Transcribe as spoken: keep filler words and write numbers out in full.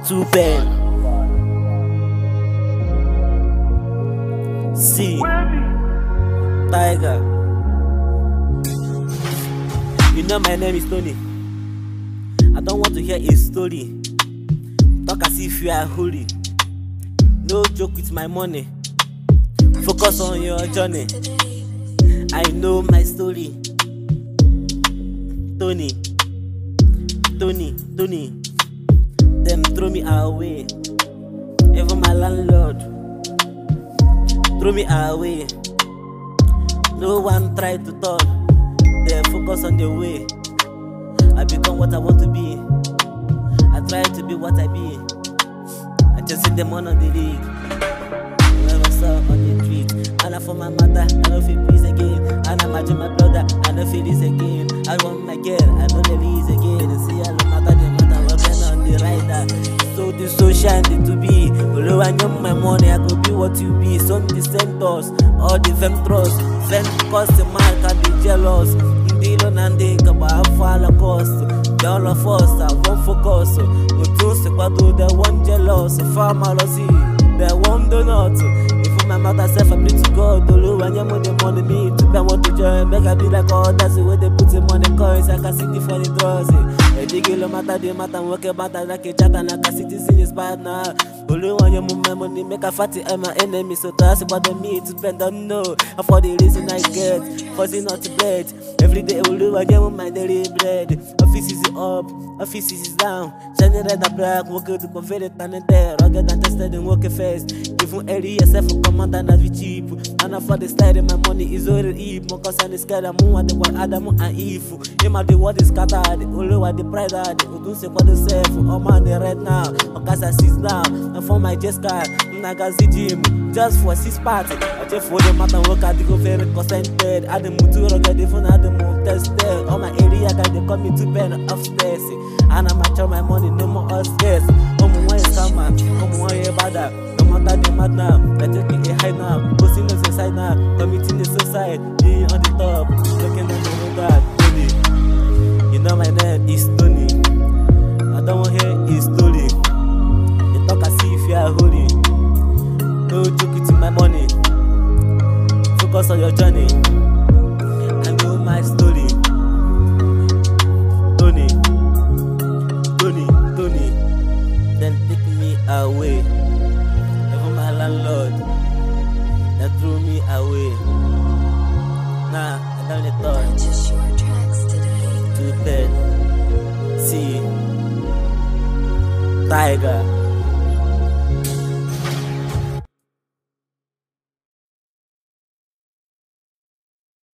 Two pen. C. Tiger. You know my name is Tony. I don't want to hear a story. Talk as if you are holy. No joke with my money. Focus on your journey. I know my story. Tony, Tony, Tony. Them throw me away. Even my landlord throw me away. No one tried to turn. They focus on the way. I become what I want to be. I try to be what I be. I just see them on the league. Never saw on the street. And I for my mother, I don't feel peace again. And I imagine my brother, I don't feel this again. I want my girl, I don't release again. And see all the matter, the matter, working on the rider. So the social need to be. Although I know my money, I could be what you be. Some dissenters, all the ventros. Vent cause the man can be jealous. Deal and think about fall cost. All of us are one focus. But two sequado, they one jealous. Pharmacy, they one do not. If my mother self, I pray to God. Dolo, and you the money me to pay what to join. Make I be like, oh, that's the way they put the money coins. I can see the funny draws. A big deal matter, they matter, work about like a chat, and I can see this in his partner. Dolo, and you move my money, make a fatty, I'm my enemy. So that's about the me to spend, don't know. For the reason I get, forcing not to bleed. Every day, Olu, and you my daily bread. Office is up, office is down. Shining red and black, working to convert it and there. Rugged and tested and working fast. Even area yourself for command and be cheap. And for the style, my money is already Eve. More concern is scared, I'm more than what Adam and Eve. Him at the word is scattered, Olu at the pride, the Udu say what they say. Oh man, they right now, because I see now. And for my just card, Nagazi gym, just for six party. I just for the matter, work at the go very consented. I the Mutu rugged, the phone at the move tested. All my area guys, they call me to pen upstairs. And I'm at my money, no more upstairs. Oh, my is come on, oh, my is bad. No matter the mad now, I take it a high now. Posting on the side now, committing the suicide. Being on the top, looking on the road, Tony. You know my name is Tony. I don't want to hear his story. You talk as if you are holy. No joke with my money. Focus on your journey. I know my story. Tony, Tony, Tony. Then take me away. Even my landlord, that threw me away. Nah, I don't let thought. Purchase your tracks today. To bed, see, Tiger.